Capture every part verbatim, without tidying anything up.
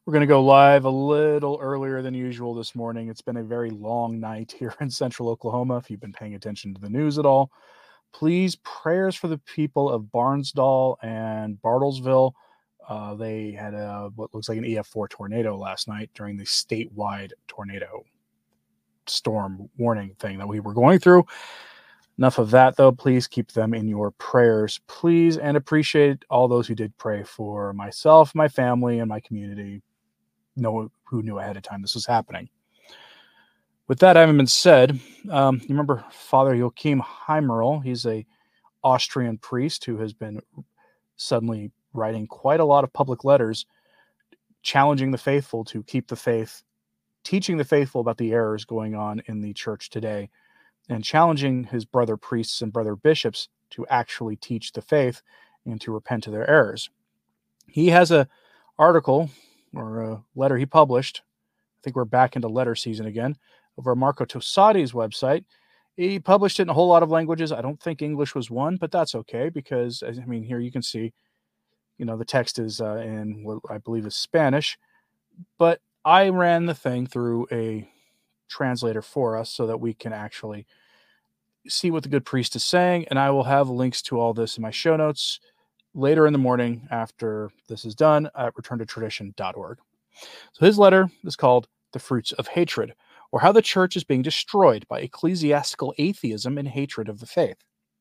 We're going to go live a little earlier than usual this morning. It's been a very long night here in central Oklahoma. If you've been paying attention to the news at all, please, prayers for the people of Barnsdall and Bartlesville. Uh, they had a, what looks like an E F four tornado last night during the statewide tornado storm warning thing that we were going through. Enough of that, though. Please keep them in your prayers, please, and appreciate all those who did pray for myself, my family, and my community. Know who knew ahead of time this was happening. With that having been said, um, you remember Father Joachim Heimerl? He's a Austrian priest who has been suddenly writing quite a lot of public letters challenging the faithful to keep the faith, teaching the faithful about the errors going on in the church today, and challenging his brother priests and brother bishops to actually teach the faith and to repent of their errors. He has a article or a letter he published. I think we're back into letter season again, over Marco Tosati's website. He published it in a whole lot of languages. I don't think English was one, but that's okay because, I mean, here you can see, you know, the text is uh, in what I believe is Spanish, but I ran the thing through a translator for us so that we can actually see what the good priest is saying, and I will have links to all this in my show notes later in the morning after this is done at return to tradition dot org. So his letter is called The Fruits of Hatred, or How the Church is Being Destroyed by Ecclesiastical Atheism and Hatred of the Faith.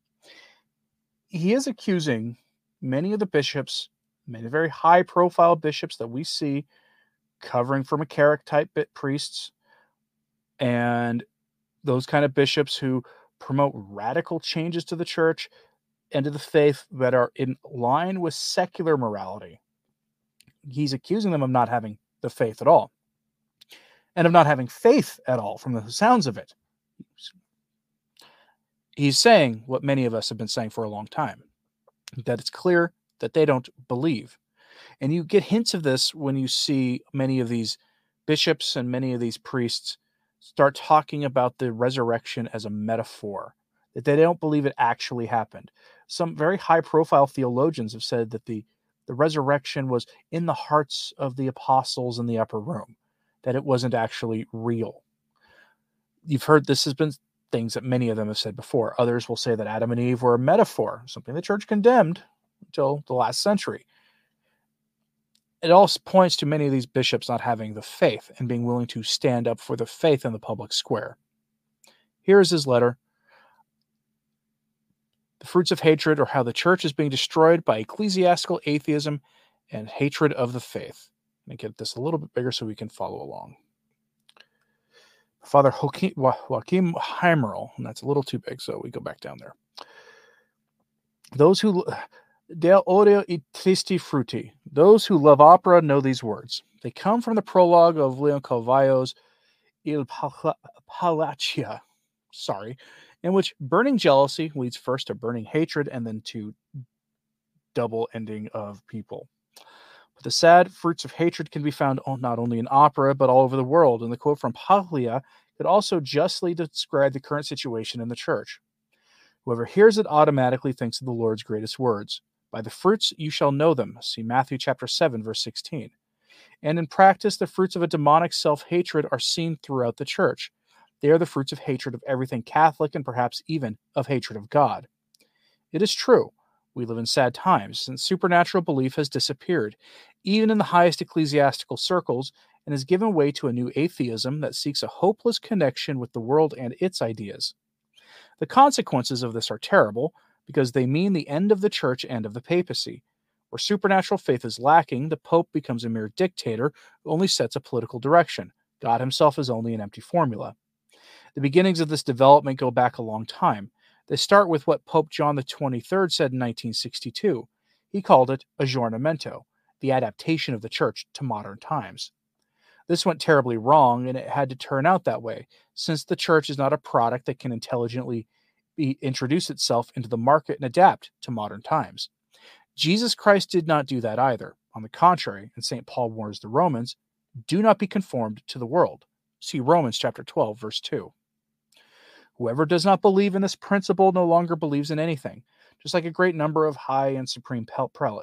He is accusing many of the bishops, many very high-profile bishops that we see covering for McCarrick-type priests, and those kind of bishops who promote radical changes to the church and to the faith that are in line with secular morality. He's accusing them of not having the faith at all, and of not having faith at all from the sounds of it. He's saying what many of us have been saying for a long time, that it's clear that they don't believe. And you get hints of this when you see many of these bishops and many of these priests start talking about the resurrection as a metaphor, that they don't believe it actually happened. Some very high-profile theologians have said that the, the resurrection was in the hearts of the apostles in the upper room, that it wasn't actually real. You've heard this has been things that many of them have said before. Others will say that Adam and Eve were a metaphor, something the church condemned until the last century. It all points to many of these bishops not having the faith and being willing to stand up for the faith in the public square. Here is his letter, The Fruits of Hatred, or How the Church is Being Destroyed by Ecclesiastical Atheism and Hatred of the Faith. Let me get this a little bit bigger so we can follow along. Father Joachim Heimerl, and that's a little too big, so we go back down there. Those who... Del odio I tristi frutti. Those who love opera know these words. They come from the prologue of Leon Carvalho's Il Palaccia, sorry, in which burning jealousy leads first to burning hatred and then to double ending of people. But the sad fruits of hatred can be found not only in opera, but all over the world, and the quote from Paglia could also justly describe the current situation in the church. Whoever hears it automatically thinks of the Lord's greatest words. By the fruits you shall know them. See Matthew chapter seven, verse sixteen. And in practice, the fruits of a demonic self-hatred are seen throughout the church. They are the fruits of hatred of everything Catholic and perhaps even of hatred of God. It is true, we live in sad times, since supernatural belief has disappeared, even in the highest ecclesiastical circles, and has given way to a new atheism that seeks a hopeless connection with the world and its ideas. The consequences of this are terrible, because they mean the end of the church and of the papacy. Where supernatural faith is lacking, the Pope becomes a mere dictator who only sets a political direction. God himself is only an empty formula. The beginnings of this development go back a long time. They start with what Pope John the twenty-third said in nineteen sixty-two. He called it aggiornamento, the adaptation of the church to modern times. This went terribly wrong, and it had to turn out that way, since the church is not a product that can intelligently be, introduce itself into the market and adapt to modern times. Jesus Christ did not do that either. On the contrary, and Saint Paul warns the Romans, do not be conformed to the world. See Romans chapter twelve, verse two. Whoever does not believe in this principle no longer believes in anything, just like a great number of high and supreme prelates.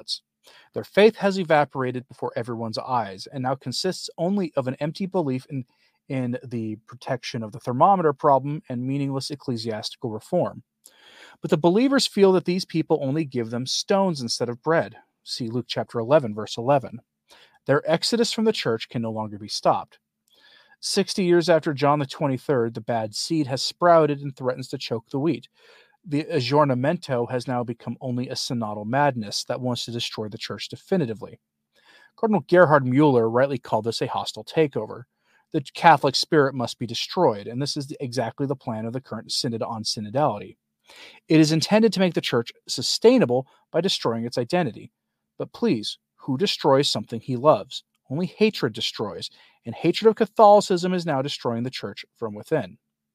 Their faith has evaporated before everyone's eyes and now consists only of an empty belief in, in the protection of the thermometer problem and meaningless ecclesiastical reform. But the believers feel that these people only give them stones instead of bread. See Luke chapter eleven, verse eleven. Their exodus from the church can no longer be stopped. Sixty years after John the twenty-third, the bad seed has sprouted and threatens to choke the wheat. The aggiornamento has now become only a synodal madness that wants to destroy the church definitively. Cardinal Gerhard Mueller rightly called this a hostile takeover. The Catholic spirit must be destroyed, and this is the, exactly the plan of the current synod on synodality. It is intended to make the church sustainable by destroying its identity. But please, who destroys something he loves? Only hatred destroys, and hatred of Catholicism is now destroying the church from within.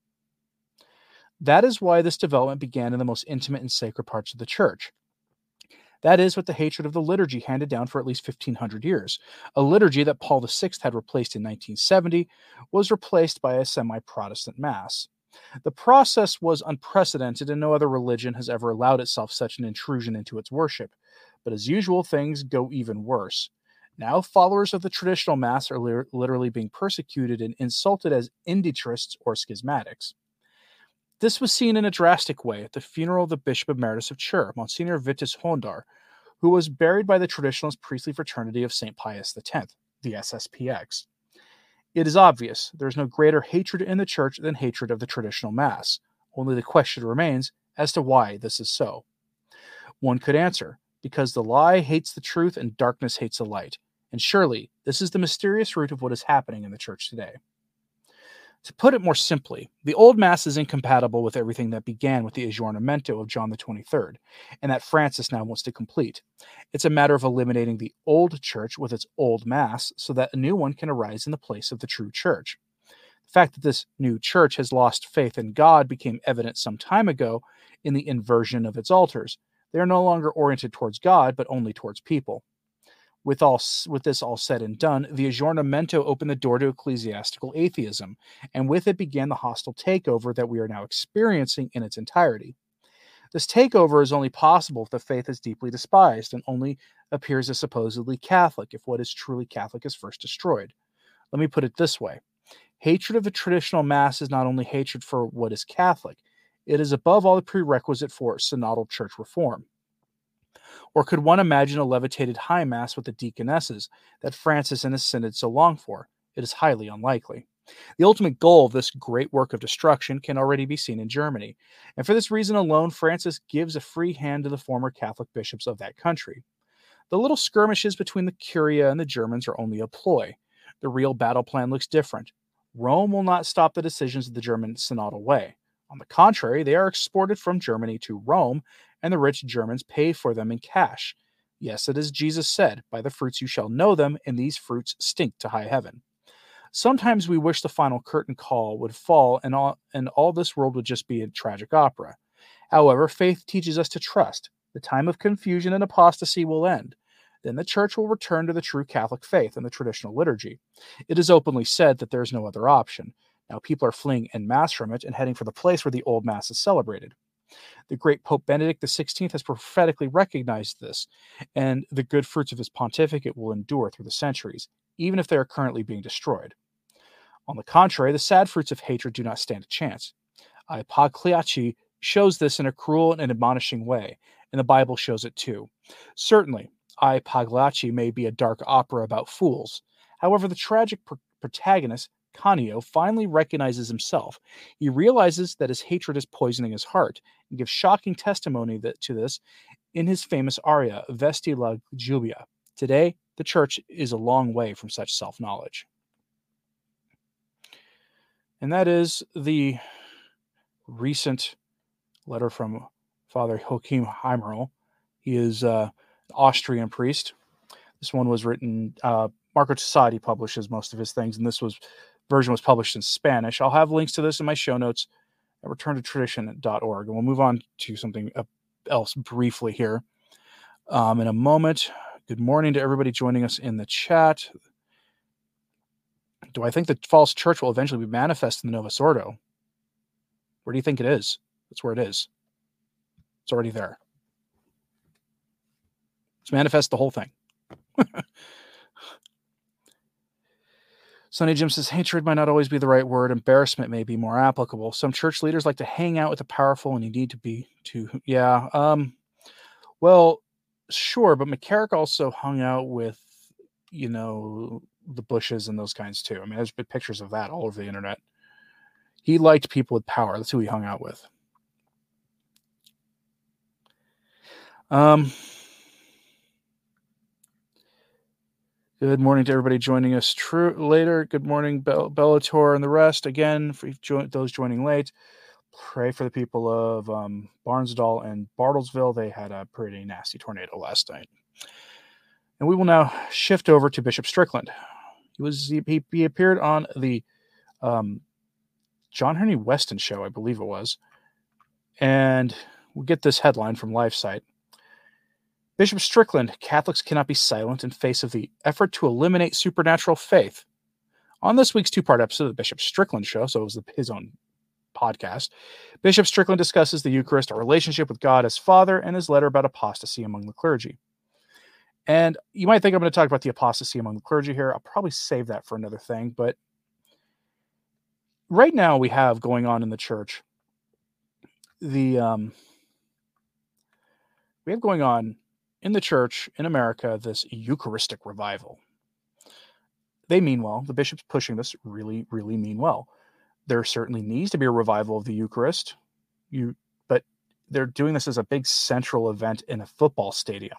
That is why this development began in the most intimate and sacred parts of the church. That is with the hatred of the liturgy handed down for at least fifteen hundred years. A liturgy that Paul the Sixth had replaced in nineteen seventy was replaced by a semi-Protestant Mass. The process was unprecedented, and no other religion has ever allowed itself such an intrusion into its worship. But as usual, things go even worse. Now, followers of the traditional Mass are li- literally being persecuted and insulted as indeitrists or schismatics. This was seen in a drastic way at the funeral of the Bishop Emeritus of Chur, Monsignor Vitus Hondar, who was buried by the traditionalist priestly fraternity of Saint Pius the Tenth, the S S P X. It is obvious there is no greater hatred in the church than hatred of the traditional Mass. Only the question remains as to why this is so. One could answer, because the lie hates the truth and darkness hates the light. And surely, this is the mysterious root of what is happening in the church today. To put it more simply, the old Mass is incompatible with everything that began with the aggiornamento of John the twenty-third, and that Francis now wants to complete. It's a matter of eliminating the old church with its old Mass so that a new one can arise in the place of the true church. The fact that this new church has lost faith in God became evident some time ago in the inversion of its altars. They are no longer oriented towards God, but only towards people. With all with this all said and done, the aggiornamento opened the door to ecclesiastical atheism, and with it began the hostile takeover that we are now experiencing in its entirety. This takeover is only possible if the faith is deeply despised and only appears as supposedly Catholic if what is truly Catholic is first destroyed. Let me put it this way. Hatred of the traditional Mass is not only hatred for what is Catholic, it is above all the prerequisite for synodal church reform. Or could one imagine a levitated high Mass with the deaconesses that Francis and his synod so long for? It is highly unlikely. The ultimate goal of this great work of destruction can already be seen in Germany, and for this reason alone, Francis gives a free hand to the former Catholic bishops of that country. The little skirmishes between the Curia and the Germans are only a ploy. The real battle plan looks different. Rome will not stop the decisions of the German synodal way. On the contrary, they are exported from Germany to Rome, and the rich Germans pay for them in cash. Yes, it is Jesus said, by the fruits you shall know them, and these fruits stink to high heaven. Sometimes we wish the final curtain call would fall and all, and all this world would just be a tragic opera. However, faith teaches us to trust. The time of confusion and apostasy will end. Then the church will return to the true Catholic faith and the traditional liturgy. It is openly said that there is no other option. Now people are fleeing en masse from it and heading for the place where the old Mass is celebrated. The great Pope Benedict the sixteenth has prophetically recognized this, and the good fruits of his pontificate will endure through the centuries, even if they are currently being destroyed. On the contrary, the sad fruits of hatred do not stand a chance. I Pagliacci shows this in a cruel and admonishing way, and the Bible shows it too. Certainly, I Pagliacci may be a dark opera about fools. However, the tragic pr- protagonist, Canio, finally recognizes himself. He realizes that his hatred is poisoning his heart, and gives shocking testimony that, to this in his famous aria, Vesti la Giubia. Today, the church is a long way from such self-knowledge. And that is the recent letter from Father Joachim Heimerl. He is uh, an Austrian priest. This one was written, uh, Marco Society publishes most of his things, and this was version was published in Spanish. I'll have links to this in my show notes at return to tradition dot org. And we'll move on to something else briefly here um, in a moment. Good morning to everybody joining us in the chat. Do I think the false church will eventually be manifest in the Novus Ordo? Where do you think it is? That's where it is. It's already there. It's manifest the whole thing. Sonny Jim says, hatred might not always be the right word. Embarrassment may be more applicable. Some church leaders like to hang out with the powerful, and you need to be to, yeah. Um, well, sure, but McCarrick also hung out with, you know, the Bushes and those kinds too. I mean, there's been pictures of that all over the internet. He liked people with power. That's who he hung out with. Um, good morning to everybody joining us true later. Good morning, Bell, Bellator and the rest. Again, for jo- those joining late, pray for the people of um, Barnsdall and Bartlesville. They had a pretty nasty tornado last night. And we will now shift over to Bishop Strickland. He was he, he appeared on the um, John Henry Weston show, I believe it was. And we'll get this headline from LifeSite. Bishop Strickland, Catholics cannot be silent in face of the effort to eliminate supernatural faith. On this week's two-part episode of the Bishop Strickland show, so it was his own podcast, Bishop Strickland discusses the Eucharist, a relationship with God as Father, and his letter about apostasy among the clergy. And you might think I'm going to talk about the apostasy among the clergy here. I'll probably save that for another thing, but right now we have going on in the church, the um, we have going on in the church in America this Eucharistic revival. They mean well. The bishops pushing this really, really mean well. There certainly needs to be a revival of the Eucharist, you, but they're doing this as a big central event in a football stadium.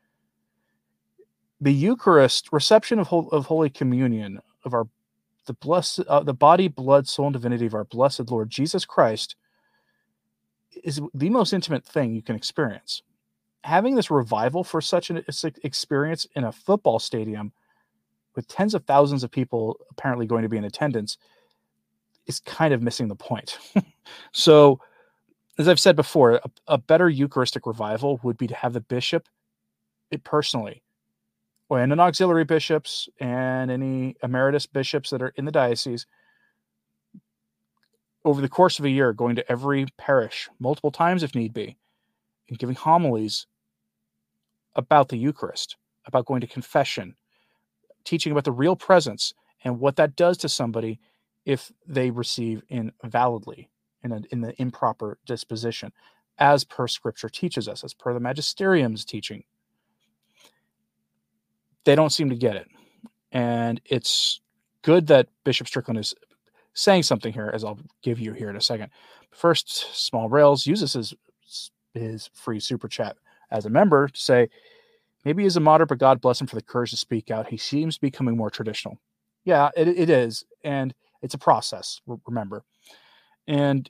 The Eucharist, reception of, of Holy Communion, of our the blessed, uh, the body, blood, soul, and divinity of our blessed Lord Jesus Christ, is the most intimate thing you can experience. Having this revival for such an experience in a football stadium with tens of thousands of people apparently going to be in attendance is kind of missing the point. So, as I've said before, a, a better Eucharistic revival would be to have the bishop it personally, and an auxiliary bishops and any emeritus bishops that are in the diocese over the course of a year, going to every parish multiple times if need be, and giving homilies about the Eucharist, about going to confession, teaching about the real presence and what that does to somebody if they receive invalidly, in, a, in the improper disposition, as per Scripture teaches us, as per the Magisterium's teaching. They don't seem to get it. And it's good that Bishop Strickland is saying something here, as I'll give you here in a second. First, Small Rails uses his, his free super chat as a member to say, maybe he's a moderate, but God bless him for the courage to speak out. He seems becoming more traditional. Yeah, it, it is. And it's a process, remember. And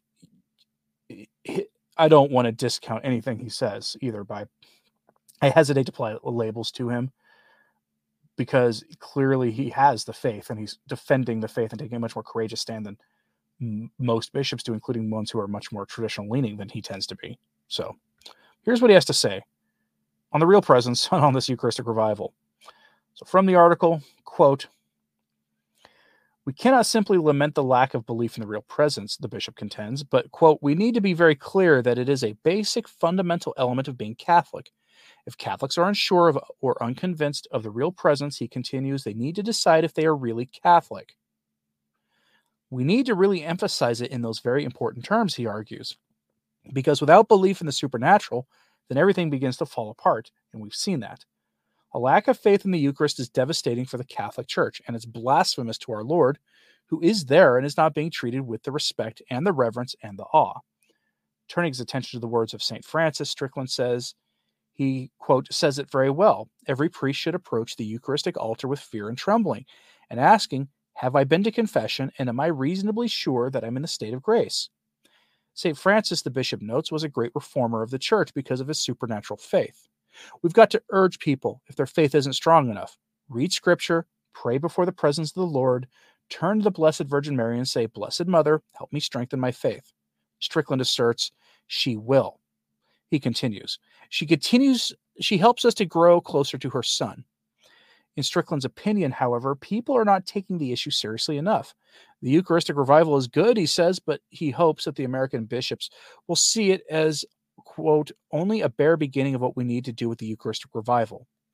I don't want to discount anything he says either. By I hesitate to apply labels to him, because clearly he has the faith and he's defending the faith and taking a much more courageous stand than m- most bishops do, including ones who are much more traditional leaning than he tends to be. So here's what he has to say on the real presence on this Eucharistic revival. So from the article, quote, we cannot simply lament the lack of belief in the real presence, the bishop contends, but, quote, we need to be very clear that it is a basic fundamental element of being Catholic. If Catholics are unsure of or unconvinced of the real presence, he continues, they need to decide if they are really Catholic. We need to really emphasize it in those very important terms, he argues, because without belief in the supernatural, then everything begins to fall apart, and we've seen that. A lack of faith in the Eucharist is devastating for the Catholic Church, and it's blasphemous to our Lord, who is there and is not being treated with the respect and the reverence and the awe. Turning his attention to the words of Saint Francis, Strickland says, he, quote, says it very well. Every priest should approach the Eucharistic altar with fear and trembling, and asking, have I been to confession, and am I reasonably sure that I'm in the state of grace? Saint Francis, the bishop notes, was a great reformer of the church because of his supernatural faith. We've got to urge people, if their faith isn't strong enough, read Scripture, pray before the presence of the Lord, turn to the Blessed Virgin Mary and say, Blessed Mother, help me strengthen my faith. Strickland asserts, she will. He continues, she continues, she helps us to grow closer to her Son. In Strickland's opinion, however, people are not taking the issue seriously enough. The Eucharistic revival is good, he says, but he hopes that the American bishops will see it as, quote, only a bare beginning of what we need to do with the Eucharistic revival.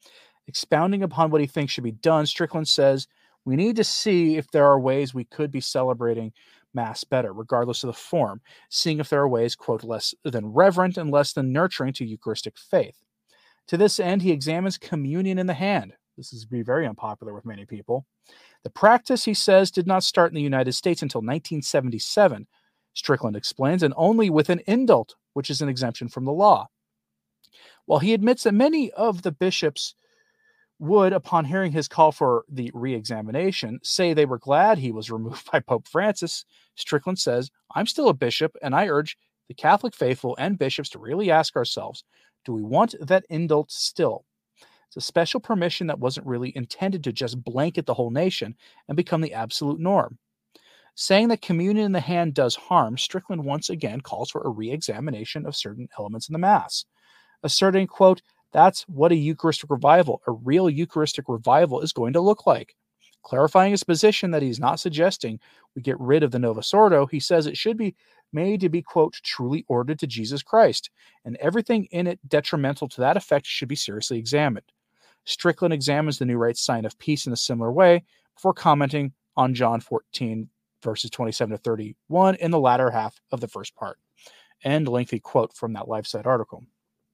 Expounding upon what he thinks should be done, Strickland says, we need to see if there are ways we could be celebrating Mass better, regardless of the form, seeing if there are ways, quote, less than reverent and less than nurturing to Eucharistic faith. To this end, he examines communion in the hand. This is be very unpopular with many people. The practice, he says, did not start in the United States until nineteen seventy-seven, Strickland explains, and only with an indult, which is an exemption from the law. While he admits that many of the bishops would, upon hearing his call for the re-examination, say they were glad he was removed by Pope Francis, Strickland says, I'm still a bishop, and I urge the Catholic faithful and bishops to really ask ourselves, do we want that indult still? It's a special permission that wasn't really intended to just blanket the whole nation and become the absolute norm. Saying that communion in the hand does harm, Strickland once again calls for a re-examination of certain elements in the Mass, asserting, quote, that's what a Eucharistic revival, a real Eucharistic revival, is going to look like. Clarifying his position that he's not suggesting we get rid of the Novus Ordo, he says it should be made to be, quote, truly ordered to Jesus Christ, and everything in it detrimental to that effect should be seriously examined. Strickland examines the new rite sign of peace in a similar way before commenting on John fourteen, verses twenty-seven to thirty-one in the latter half of the first part. End lengthy quote from that LifeSite article.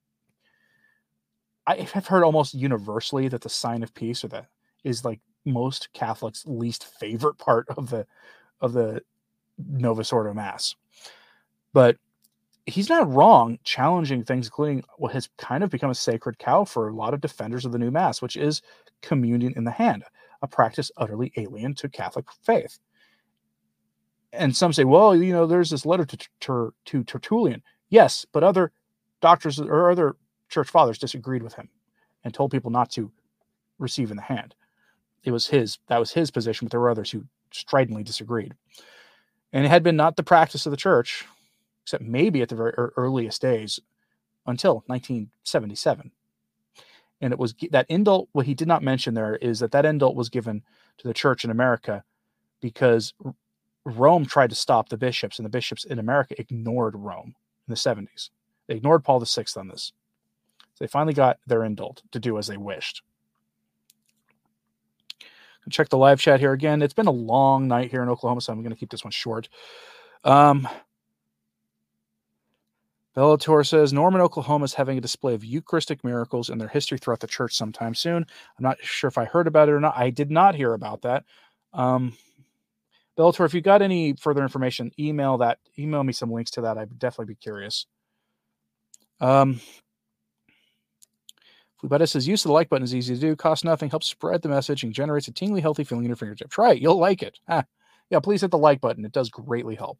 I have heard almost universally that the sign of peace, or that is like most Catholics' least favorite part of the of the Novus Ordo Mass. But he's not wrong challenging things, including what has kind of become a sacred cow for a lot of defenders of the new Mass, which is communion in the hand, a practice utterly alien to Catholic faith. And some say, well, you know, there's this letter to, to, to Tertullian. Yes, but other doctors or other church fathers disagreed with him and told people not to receive in the hand. It was his, that was his position, but there were others who stridently disagreed. And it had been not the practice of the church, except maybe at the very earliest days, until nineteen seventy-seven. And it was that indult, what he did not mention there is that that indult was given to the church in America because Rome tried to stop the bishops, and the bishops in America ignored Rome in the seventies. They ignored Paul the Sixth on this. So they finally got their indult to do as they wished. Check the live chat here again. It's been a long night here in Oklahoma, so I'm going to keep this one short. Um, Bellator says, Norman, Oklahoma is having a display of Eucharistic miracles and their history throughout the church sometime soon. I'm not sure if I heard about it or not. I did not hear about that. Um, Bellator, if you got any further information, email that. Email me some links to that. I'd definitely be curious. Um, Flubetta says, use of the like button is easy to do, costs nothing, helps spread the message, and generates a tingly, healthy feeling in your fingertip. Try it. You'll like it. Ah, yeah, please hit the like button. It does greatly help.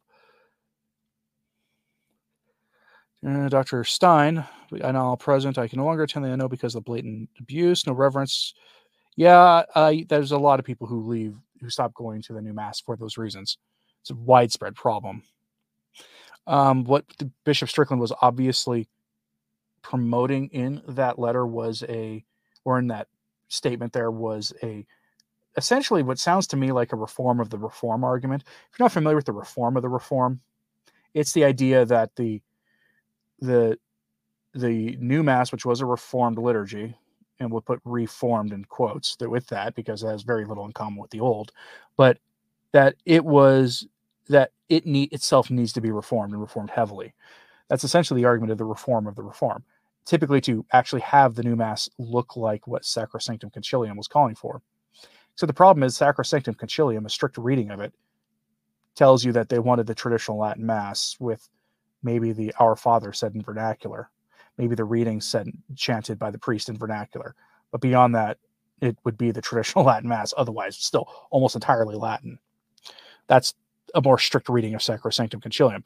Uh, Doctor Stein, I know all present. I can no longer attend the N O because of blatant abuse, no reverence. Yeah, uh, there's a lot of people who leave, who stop going to the new Mass for those reasons. It's a widespread problem. Um, what the Bishop Strickland was obviously promoting in that letter was a, or in that statement there was a, essentially what sounds to me like a reform of the reform argument. If you're not familiar with the reform of the reform, it's the idea that the the the new Mass, which was a reformed liturgy, and we'll put reformed in quotes with that because it has very little in common with the old, but that it was that it need, itself needs to be reformed and reformed heavily. That's essentially the argument of the reform of the reform, typically to actually have the new Mass look like what Sacrosanctum Concilium was calling for. So the problem is Sacrosanctum Concilium, a strict reading of it, tells you that they wanted the traditional Latin Mass with maybe the Our Father said in vernacular, maybe the readings said chanted by the priest in vernacular. But beyond that, it would be the traditional Latin Mass, otherwise still almost entirely Latin. That's a more strict reading of Sacrosanctum Concilium.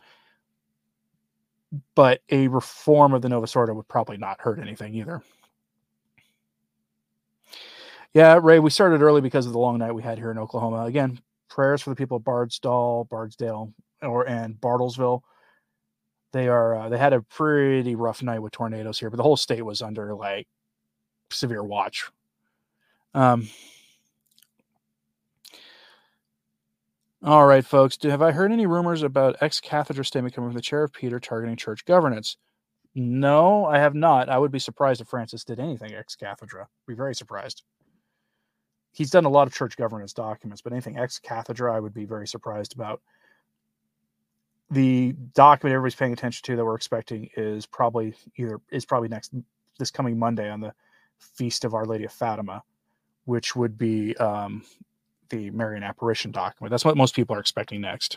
But a reform of the Novus Ordo would probably not hurt anything either. Yeah, Ray, we started early because of the long night we had here in Oklahoma. Again, prayers for the people of Bardsdall, Bardsdale, or and Bartlesville. They are uh, they had a pretty rough night with tornadoes here, but the whole state was under like severe watch. Um. All right, folks. Do, have I heard any rumors about ex-cathedra statement coming from the chair of Peter targeting church governance? No, I have not. I would be surprised if Francis did anything ex cathedra. Be very surprised. He's done a lot of church governance documents, but anything ex cathedra, I would be very surprised about. The document everybody's paying attention to that we're expecting is probably either is probably next this coming Monday on the Feast of Our Lady of Fatima, which would be um, the Marian Apparition document. That's what most people are expecting next.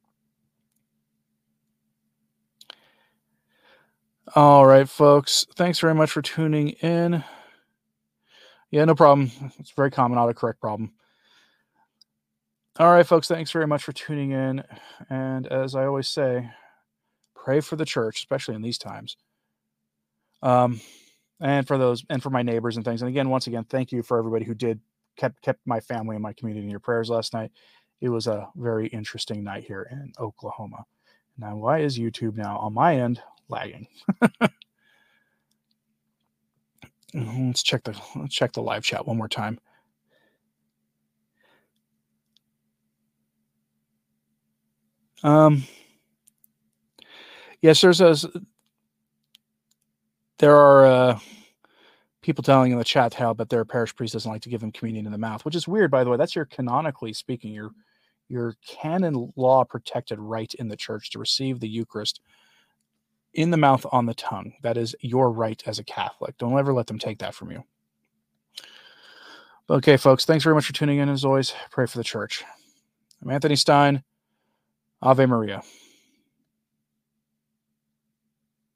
All right, folks. Thanks very much for tuning in. Yeah, no problem. It's a very common autocorrect problem. All right, folks. Thanks very much for tuning in. And as I always say, pray for the church, especially in these times. Um, and for those, and for my neighbors and things. And again, once again, thank you for everybody who did kept kept my family and my community in your prayers last night. It was a very interesting night here in Oklahoma. Now, why is YouTube now on my end lagging? let's check the let's check the live chat one more time. Um, yes, there's a there are uh, people telling in the chat how that their parish priest doesn't like to give them communion in the mouth, which is weird, by the way. That's your canonically speaking, your your canon law protected right in the church to receive the Eucharist in the mouth on the tongue. That is your right as a Catholic. Don't ever let them take that from you. Okay, folks, thanks very much for tuning in. As always, pray for the church. I'm Anthony Stein. Ave Maria.